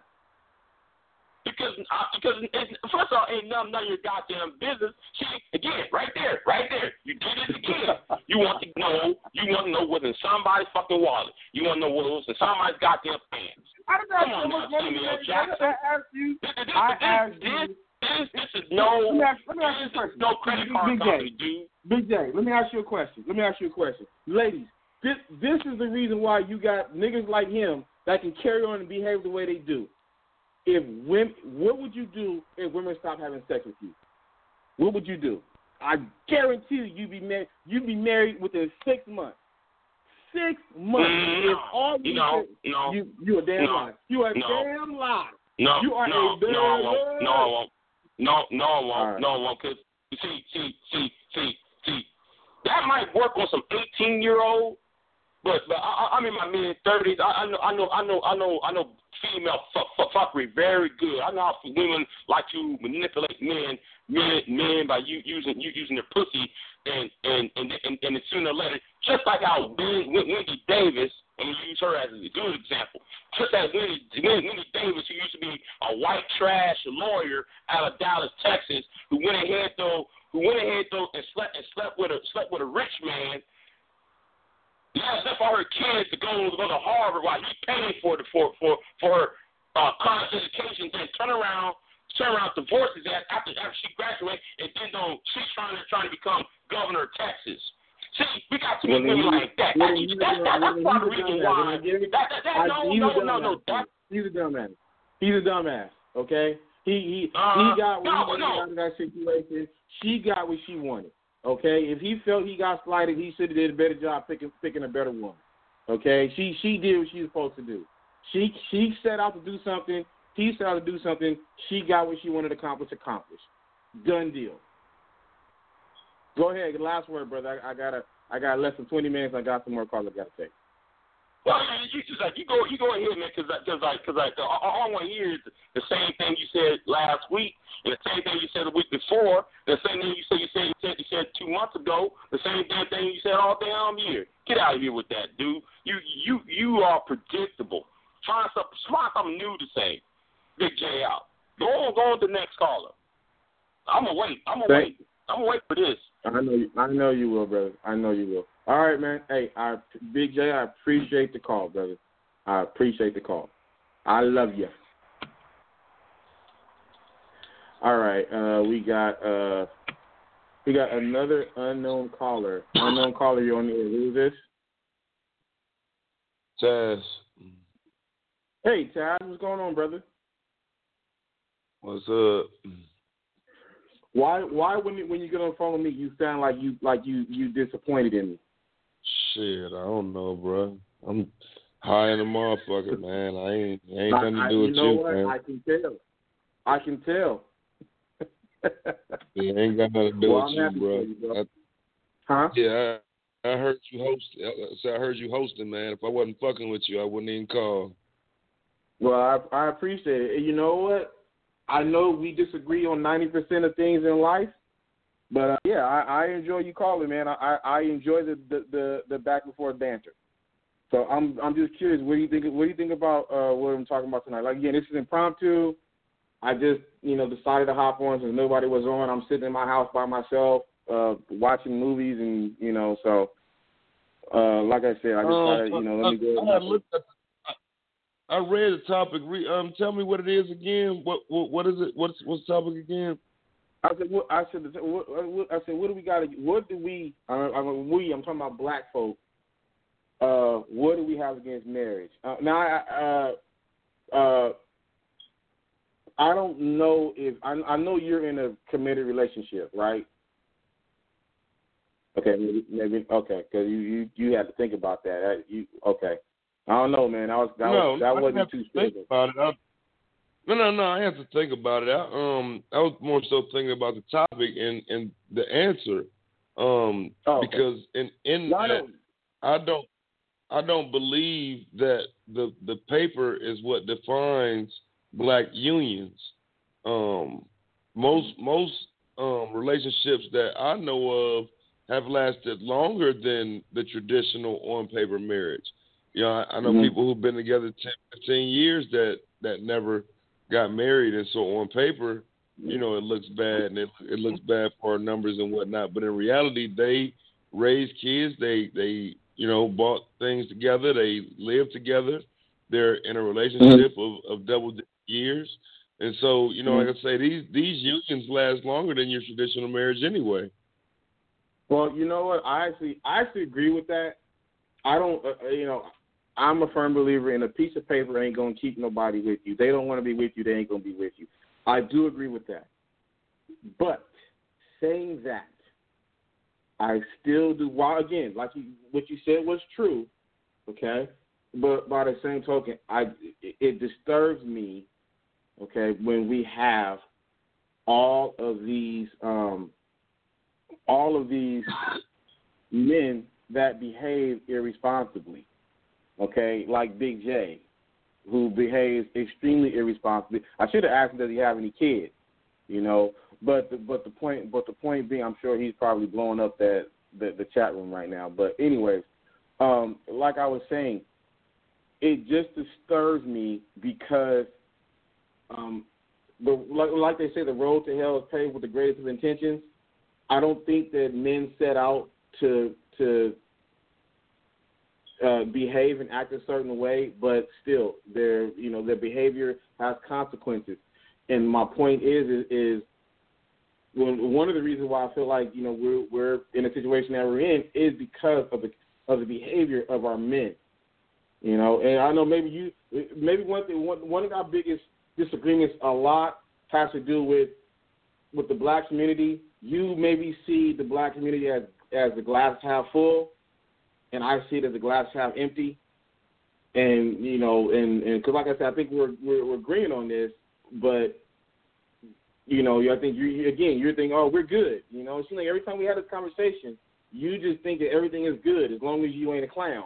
Because, uh, because it's, first of all, ain't none, none of your goddamn business. See, again, right there, right there, you did it again. You want to know, you want to know what's in somebody's fucking wallet. You want to know what's in somebody's goddamn pants. I don't know Come how on much now, money Samuel you Jackson. I asked you. This, this, I this, asked this, you. this, this is no, Let me ask, let me ask you a this is question. no credit card Big J. company, dude. Big J, let me ask you a question. Let me ask you a question. Ladies, this this is the reason why you got niggas like him that can carry on and behave the way they do. If women, what would you do if women stop having sex with you? What would you do? I guarantee you, you'd be married. You'd be married within six months. Six months. Mm, if all you you know, did- no, you you a damn no, lie. You a no. damn lie. No, You are no, a bad no, I won't. No, I won't. No, no, I won't. All right. No, I won't. Cause see, see, see, see, see, that might work on some eighteen-year-old, but but I, I'm in my mid thirties. I, I know, I know, I know, I know, I know female fuck, fuck, fuckery very good. I know how women like to manipulate men, men, men by you using you using their pussy, and and and and, and sooner or later, just like how Wendy, Wendy Davis. I'm going to use her as a good example. Just as Wendy, Wendy Davis, who used to be a white trash lawyer out of Dallas, Texas, who went ahead, though, who who went ahead though and slept and slept with a slept with a rich man. Now it's for her kids to go to go to Harvard while he paying for the for for for her uh, college education. Then turn around, turn around, divorces that after after she graduates, and then though she's trying to trying to become governor of Texas. See, we got too many women like that. That's that's that's part of the reason why. That that that no no no no. He's a dumbass. He's a dumbass. Okay. He he uh, he got what no, he wanted no. out of that situation. She got what she wanted. Okay. If he felt he got slighted, he should have did a better job picking picking a better woman. Okay. She she did what she was supposed to do. She she set out to do something. He set out to do something. She got what she wanted to accomplish. Accomplished. Done deal. Go ahead. The last word, brother. I, I got I got less than twenty minutes. I got some more calls I got to take. Well, you just like you go, you go ahead, man, because because like because like all I want to hear is the same thing you said last week, and the same thing you said the week before, the same thing you said you said you said, you said two months ago, the same damn thing you said all damn year. Get out of here with that, dude. You you you are predictable. Find something, find something new to say. Big J out. Go on, go on to the next caller. I'm gonna wait. I'm gonna wait. I'm gonna wait for this. I know you. I know you will, brother. I know you will. All right, man. Hey, I, Big J, I appreciate the call, brother. I appreciate the call. I love you. All right, uh, we got uh, we got another unknown caller. Unknown caller, you're on the air. Who is this? Taz. Hey, Taz, what's going on, brother? What's up? Why why when you, when you get on the phone with me, you sound like you like you you disappointed in me? Shit, I don't know, bro. I'm high in the motherfucker, man. I ain't ain't nothing to do I, with you, know you, what? man. I can tell. I can tell. Yeah, ain't got nothing to do well, with I'm you, bro. you, bro. I, huh? yeah, I, I heard you host. So I heard you hosting, man. If I wasn't fucking with you, I wouldn't even call. Well, I, I appreciate it. And you know what? I know we disagree on ninety percent of things in life, but uh, yeah, I, I enjoy you calling, man. I, I enjoy the, the, the, the back and forth banter. So I'm I'm just curious. What do you think? What do you think about uh, what I'm talking about tonight? Like again, this is impromptu. I just you know decided to hop on since nobody was on. I'm sitting in my house by myself, uh, watching movies, and you know, so uh, like I said, I decided um, you know let me go. I, I, looked at, I, I read the topic. Re, um, tell me what it is again. What what, what is it? What's what's the topic again? I said, what, I said, what, what, I said, what do we got? What do we? I, I mean, we. I'm talking about black folk. Uh, what do we have against marriage? Uh, now, I, uh, uh, I don't know if I, I know you're in a committed relationship, right? Okay, maybe, maybe okay, because you, you you had to think about that. Uh, you okay? I don't know, man. That was that no, was that I wasn't have too to think stable. about it. I, no, no, no. I have to think about it. I, um, I was more so thinking about the topic and, and the answer. Um, oh, okay. because in in no, I that, don't. I don't. I don't believe that the the paper is what defines black unions. Um, most most um, relationships that I know of have lasted longer than the traditional on paper marriage. You know, I, I know mm-hmm. people who've been together ten, fifteen years that, that never got married, and so on paper, you know, it looks bad and it it looks bad for our numbers and whatnot. But in reality, they raised kids. They they you know, bought things together. They live together. They're in a relationship mm-hmm. of, of double years. And so, you know, mm-hmm. like I say, these these unions last longer than your traditional marriage anyway. Well, you know what? I actually I actually agree with that. I don't, uh, you know, I'm a firm believer in a piece of paper ain't going to keep nobody with you. They don't want to be with you. They ain't going to be with you. I do agree with that. But saying that, I still do. While again, like you, what you said was true, okay. But by the same token, I it, it disturbs me, okay, when we have all of these, um, all of these men that behave irresponsibly, okay, like Big J, who behaves extremely irresponsibly. I should have asked him, does he have any kids, you know? But the, but the point but the point being, I'm sure he's probably blowing up that the, the chat room right now. But anyways, um, like I was saying, it just disturbs me because, um, the, like, like they say, the road to hell is paved with the greatest of intentions. I don't think that men set out to to uh, behave and act a certain way, but still, their you know their behavior has consequences. And my point is is, is when, one of the reasons why I feel like you know we're we're in a situation that we're in is because of the of the behavior of our men. You know, and I know maybe you maybe one thing one one of our biggest disagreements a lot has to do with with the black community. You maybe see the black community as as the glass half full, and I see it as the glass half empty. And you know, and and because like I said, I think we're, we're we're agreeing on this, but you know, I think you again you're thinking, oh, we're good. You know, it seems like every time we have this conversation, you just think that everything is good as long as you ain't a clown.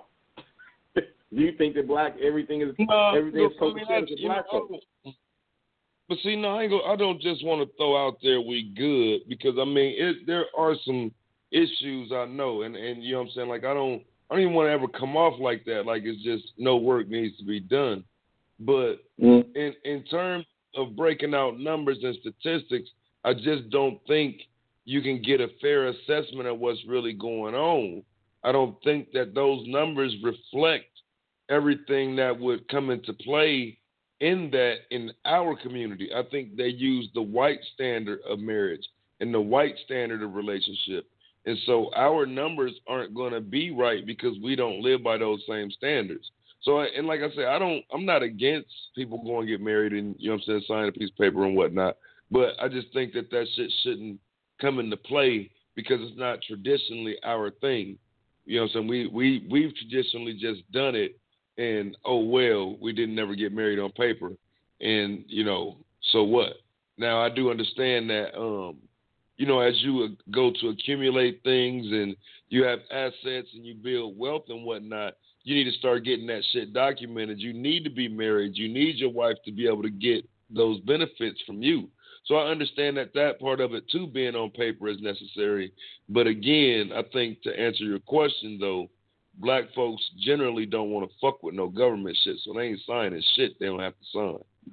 You think that black everything is no, everything is I mean, I, black know, But see, no, I, ain't go, I don't just want to throw out there we good because I mean it, there are some issues I know, and, and you know what I'm saying. Like I don't I don't even want to ever come off like that. Like it's just no work needs to be done. But mm. in in terms of breaking out numbers and statistics, I just don't think you can get a fair assessment of what's really going on. I don't think that those numbers reflect everything that would come into play in that in our community. I think they use the white standard of marriage and the white standard of relationship. And so our numbers aren't going to be right because we don't live by those same standards. So, and like I said, I don't, I'm not against people going to get married and, you know what I'm saying, sign a piece of paper and whatnot. But I just think that that shit shouldn't come into play because it's not traditionally our thing. You know what I'm saying? We, we, we've traditionally just done it. And, oh, well, we didn't never get married on paper. And, you know, so what? Now, I do understand that, um, you know, as you go to accumulate things and you have assets and you build wealth and whatnot, you need to start getting that shit documented. You need to be married. You need your wife to be able to get those benefits from you. So I understand that that part of it, too, being on paper is necessary. But, again, I think to answer your question, though, black folks generally don't want to fuck with no government shit, so they ain't signing shit they don't have to sign.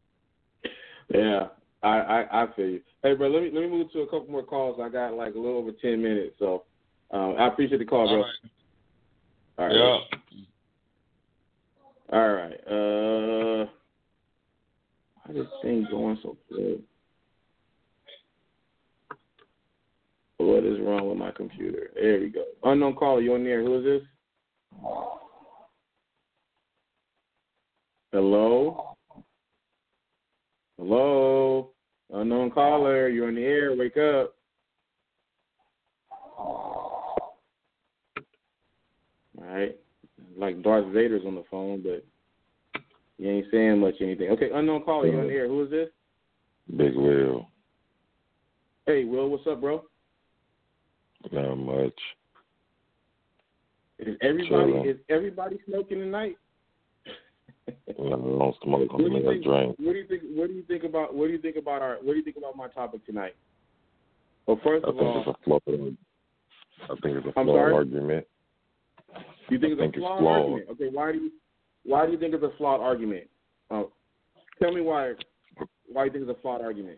Yeah, I, I, I feel you. Hey, bro, let me let me move to a couple more calls. I got like a little over ten minutes, so um, I appreciate the call, bro. All right. All right. Yeah. All right. Uh, why is this thing going so good? What is wrong with my computer? There we go. Unknown caller, you on there? Who is this? Hello? Hello? Unknown caller, you're on the air. Wake up. All right. Like Darth Vader's on the phone, but you ain't saying much anything. Okay, unknown caller, you're on the air. Who is this? Big Will. Hey, Will, what's up, bro? Not much. Is everybody Chilling. is everybody smoking tonight? Well, I don't smoke. I'm gonna drink. What do you think? What do you think about? What do you think about our? What do you think about my topic tonight? Well, first I of think all, it's a flawed. I think it's a I'm flawed sorry? argument. You think, I it's, think a flawed it's flawed argument? Okay, why do you? Why do you think it's a flawed argument? Uh, tell me why. Why do you think it's a flawed argument?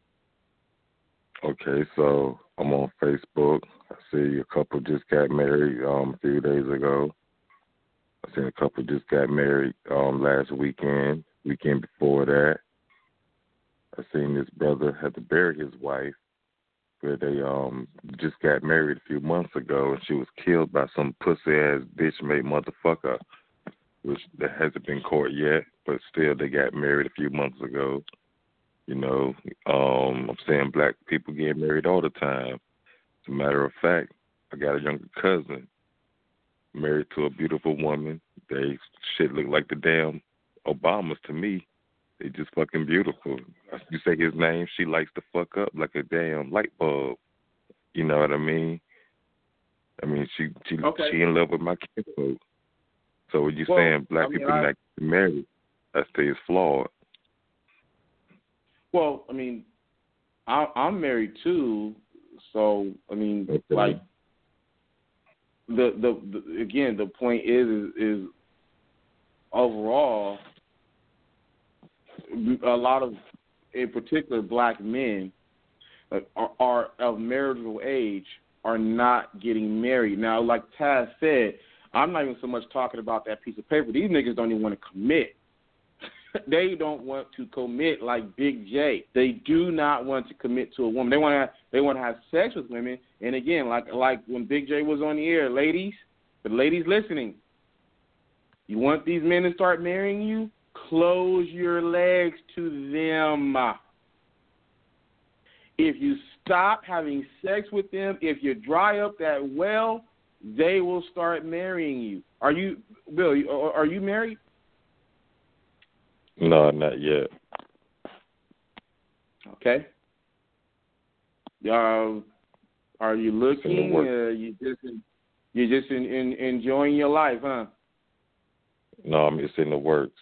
Okay, so I'm on Facebook. I see a couple just got married um, a few days ago. I seen a couple just got married um, last weekend, weekend before that. I seen this brother had to bury his wife where they um just got married a few months ago and she was killed by some pussy-ass bitch-made motherfucker, which that hasn't been caught yet, but still they got married a few months ago. You know, um, I'm saying black people get married all the time. As a matter of fact, I got a younger cousin married to a beautiful woman. They shit look like the damn Obamas to me. They just fucking beautiful. You say his name, she likes to fuck up like a damn light bulb. You know what I mean? I mean, she she okay. she in love with my kinfolk. So when you well, saying black I mean, people I, not getting married, I say it's flawed. Well, I mean, I, I'm married too, so I mean, okay. like the, the the again, the point is is, is overall, a lot of, in particular, black men are, are of marital age are not getting married. Now, like Taz said, I'm not even so much talking about that piece of paper. These niggas don't even want to commit. They don't want to commit like Big J. They do not want to commit to a woman. They want to have, they want to have sex with women. And again, like like when Big J was on the air, ladies, the ladies listening, you want these men to start marrying you? Close your legs to them. If you stop having sex with them, if you dry up that well, they will start marrying you. Are you, Bill, are you married? No, not yet. Okay. Uh, are you looking? Uh, you just you're just in, in, enjoying your life, huh? No, I mean, it's in the works.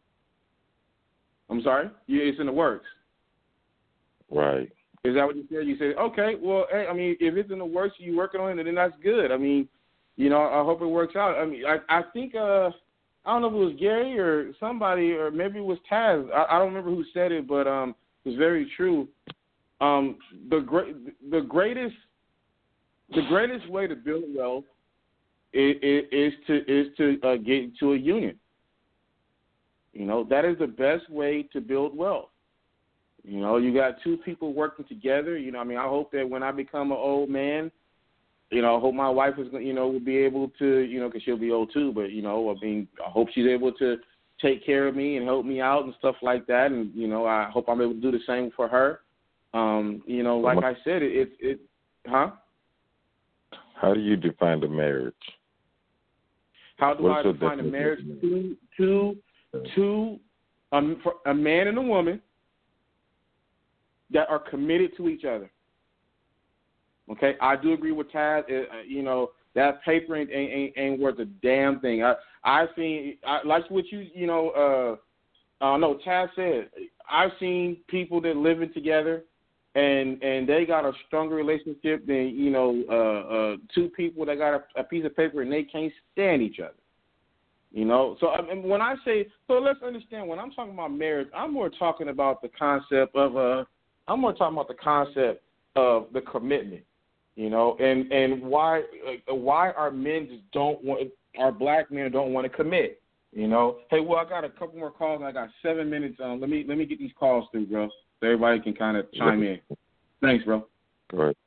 I'm sorry? Yeah, it's in the works. Right. Is that what you said? You said, okay, well, hey, I mean, if it's in the works, you're working on it, then that's good. I mean, you know, I hope it works out. I mean, I, I think, uh, I don't know if it was Gary or somebody, or maybe it was Taz. I, I don't remember who said it, but um, it was very true. Um, the great, the greatest, the greatest way to build wealth is, is to is to uh, get into a union. You know, that is the best way to build wealth. You know, you got two people working together. You know, I mean, I hope that when I become an old man, you know, I hope my wife is, you know, will be able to, you know, because she'll be old too. But, you know, I mean, I hope she's able to take care of me and help me out and stuff like that. And, you know, I hope I'm able to do the same for her. Um, you know, like I said, it, it, it huh? How do you define the marriage? How do What's I define a marriage? Two, two, two, um, for a man and a woman that are committed to each other. Okay, I do agree with Taz. Uh, you know, that paper ain't, ain't, ain't worth a damn thing. I I've seen, I, like what you you know, uh, uh, no, Taz said, I've seen people that living together, and and they got a stronger relationship than you know, uh, uh, two people that got a, a piece of paper and they can't stand each other. You know, so I mean, when I say, so let's understand, when I'm talking about marriage, I'm more talking about the concept of uh, I'm more talking about the concept of the commitment. You know, and, and why uh, why our men just don't want, our black men don't want to commit. You know, hey, well, I got a couple more calls. I got seven minutes. Um, let me let me get these calls through, bro, so everybody can kind of chime in. Thanks, bro. All right.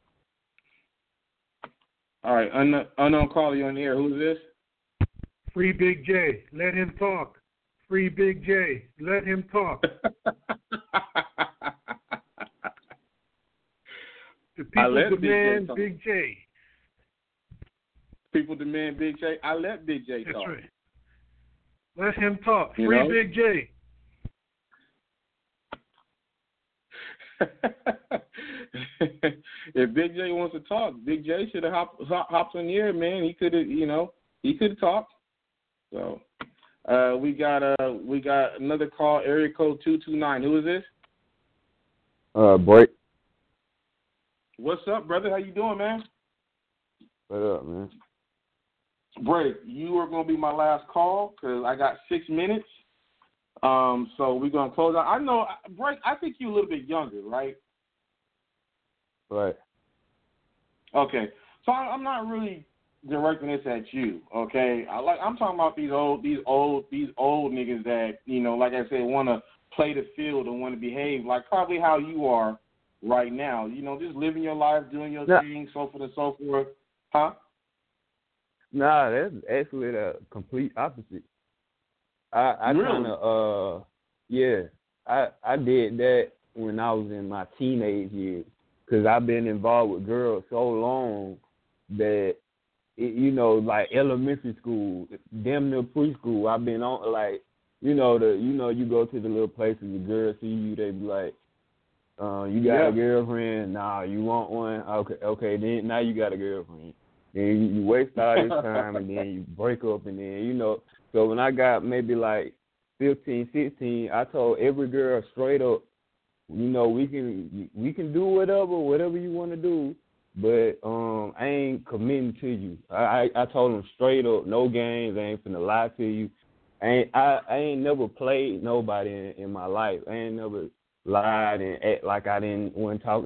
All right, un- unknown caller, you on the air. Who's this? Free Big J. Let him talk. Free Big J. Let him talk. The people demand Big J, Big J. People demand Big J. I let Big J That's talk. That's right. Let him talk. You Free know? Big J. If Big J wants to talk, Big J should have hopped, hopped on the air, man. He could have, you know, he could have talked. So uh, we got uh, we got another call, area code two two nine. Who is this? Uh, Break. What's up, brother? How you doing, man? What up, man? Break, you are going to be my last call because I got six minutes. Um, so we're going to close out. I know, Break, I think you're a little bit younger, right? Right. Okay. So I, I'm not really directing this at you, okay? I like I'm talking about these old, these old, these old niggas that, you know, like I said, want to play the field and want to behave like probably how you are right now, you know, just living your life, doing your nah. thing, so forth and so forth. Huh? Nah, that's actually the complete opposite. I, I really? kind of, uh, yeah, I I did that when I was in my teenage years because I've been involved with girls so long that, it, you know, like elementary school, damn near preschool, I've been on, like, you know, the you know, you go to the little places, the girls see you, they be like, Uh, you got yeah. a girlfriend? Nah, you want one? Okay, okay. Then now you got a girlfriend. Then you, you waste all this time, and then you break up, and then you know. So when I got maybe like fifteen, sixteen, I told every girl straight up, you know, we can we can do whatever, whatever you want to do, but um, I ain't committing to you. I, I I told them straight up, no games. I ain't finna lie to you. I ain't I, I ain't never played nobody in, in my life. I ain't never lied and act like I didn't want to talk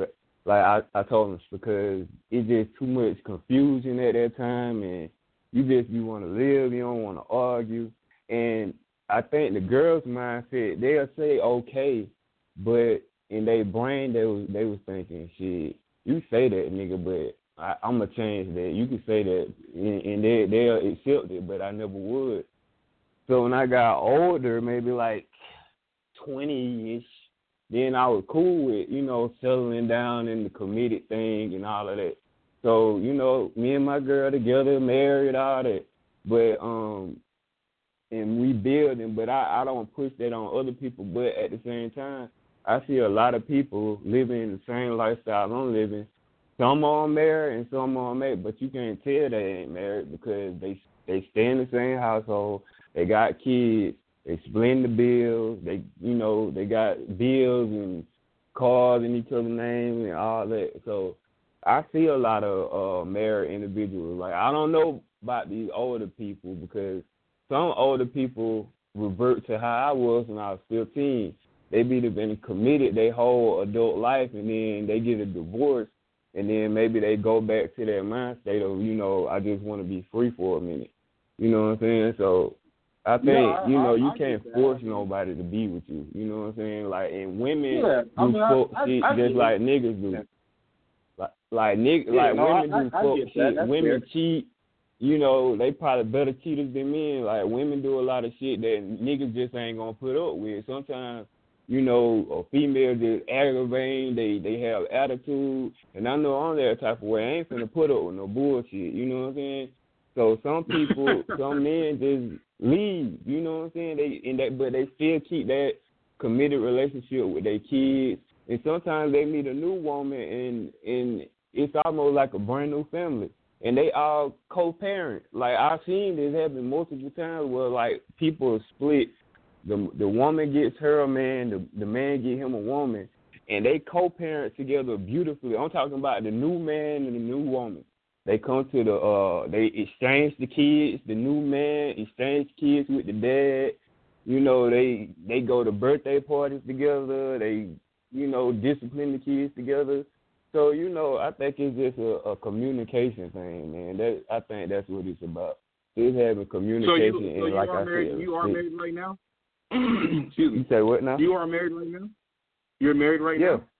like I, I told him, because it's just too much confusion at that time, and you just you want to live, you don't want to argue. And I think the girls' mindset, they'll say okay, but in their brain they was they was thinking, shit, you say that, nigga, but I, I'm gonna change that. You can say that, and, and they they'll accept it, but I never would. So when I got older, maybe like twenty-ish, then I was cool with, you know, settling down in the committed thing and all of that. So, you know, me and my girl together, married, all that. But, um, and we building, but I, I don't push that on other people. But at the same time, I see a lot of people living the same lifestyle I'm living. Some are married and some are married, but you can't tell they ain't married because they they stay in the same household. They got kids. They split the bills. They, you know, they got bills and cars in each other's name and all that. So I see a lot of uh, married individuals. Like, I don't know about these older people, because some older people revert to how I was when I was fifteen. They be been committed their whole adult life, and then they get a divorce, and then maybe they go back to their mind state of, you know, I just want to be free for a minute. You know what I'm saying? So I think, yeah, I, you know, I, you I can't force nobody to be with you. You know what I'm saying? Like, and women yeah, do I mean, fuck I, shit I, I just like niggas do. Yeah. Like, like, nigg- yeah, like no, women I, do I, fuck I shit. that. Women fair. cheat. You know, they probably better cheaters than men. Like, women do a lot of shit that niggas just ain't gonna put up with. Sometimes, you know, a female just aggravating, they they have attitude, and I know I'm that type of way. I ain't finna put up with no bullshit, you know what I'm saying? So some people, some men just leave, you know what I'm saying? They and that, but they still keep that committed relationship with their kids, and sometimes they meet a new woman, and and it's almost like a brand new family. And they all co-parent. Like, I've seen this happen multiple times where, like, people split. The the woman gets her a man, the, the man get him a woman, and they co-parent together beautifully. I'm talking about the new man and the new woman. They come to the, uh, they exchange the kids. The new man exchange kids with the dad. You know, they they go to birthday parties together. They, you know, discipline the kids together. So, you know, I think it's just a, a communication thing, man. That I think that's what it's about. Just having communication. So you, so and you like are I married. said, You are it, married right now. Excuse me. You say what now? You are married right now. You're married right yeah. now.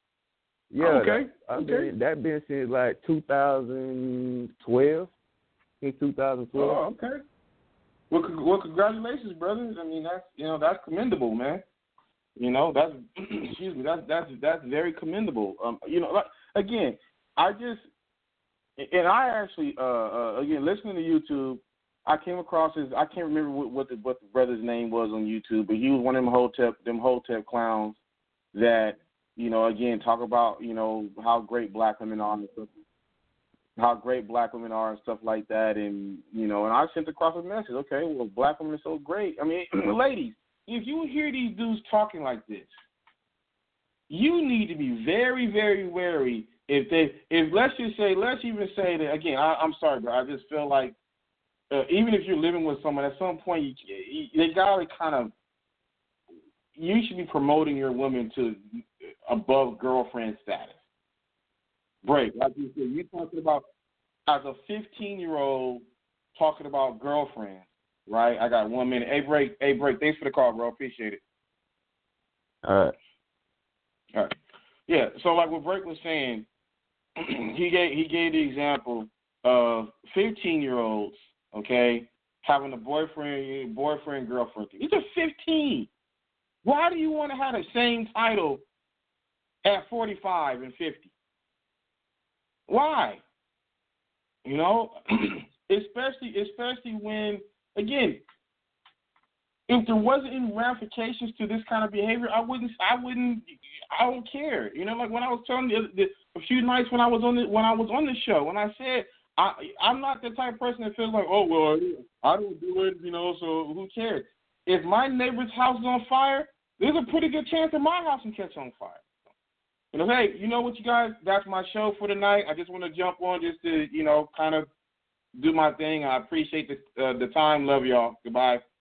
Yeah. Oh, okay. That, okay. Been, that been since like two thousand twelve. Since two thousand twelve. Oh, okay. Well, con- well, congratulations, brothers. I mean, that's you know that's commendable, man. You know, that's excuse me, that's that's that's very commendable. Um, you know, like, again, I just and I actually uh, uh, again listening to YouTube, I came across his. I can't remember what, what the what the brother's name was on YouTube, but he was one of them Hotep them Hotep clowns that you know again talk about you know how great black women are and stuff, how great black women are and stuff like that, and you know, and I sent across a message. Okay, well, black women are so great. I mean, ladies. If you hear these dudes talking like this, you need to be very, very wary. If they, if let's just say, let's even say that again. I, I'm sorry, bro. I just feel like uh, even if you're living with someone, at some point you, you, they gotta kind of. You should be promoting your woman to above girlfriend status. Break, like you said, you're talking about as a fifteen-year-old talking about girlfriends. Right, I got one minute. Hey, break. Hey, break. Thanks for the call, bro. Appreciate it. All right. All right. Yeah. So, like what Break was saying, he gave he gave the example of fifteen-year-olds, okay, having a boyfriend, boyfriend, girlfriend. These are fifteen. Why do you want to have the same title at forty-five and fifty? Why? You know, especially especially when. Again, if there wasn't any ramifications to this kind of behavior, I wouldn't. I wouldn't. I don't care. You know, like when I was telling you the, a few nights when I was on the when I was on the show, when I said I, I'm not the type of person that feels like, oh well, I don't do it. You know, so who cares? If my neighbor's house is on fire, there's a pretty good chance that my house can catch on fire. You know, hey, you know what, you guys? That's my show for tonight. I just want to jump on just to, you know, kind of. Do my thing. I appreciate the uh, the time. Love y'all. Goodbye.